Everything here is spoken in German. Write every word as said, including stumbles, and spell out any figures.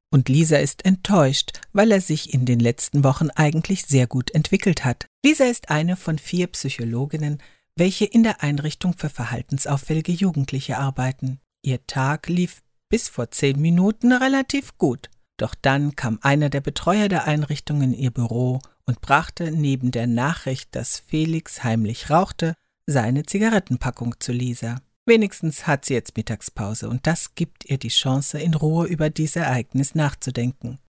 Und Lisa ist enttäuscht, weil er sich in den letzten Wochen eigentlich sehr gut entwickelt hat. Lisa ist eine von vier Psychologinnen, welche in der Einrichtung für verhaltensauffällige Jugendliche arbeiten. Ihr Tag lief bis vor zehn Minuten relativ gut. Doch dann kam einer der Betreuer der Einrichtung in ihr Büro und brachte neben der Nachricht, dass Felix heimlich rauchte, seine Zigarettenpackung zu Lisa. Wenigstens hat sie jetzt Mittagspause und das gibt ihr die Chance, in Ruhe über dieses Ereignis nachzudenken.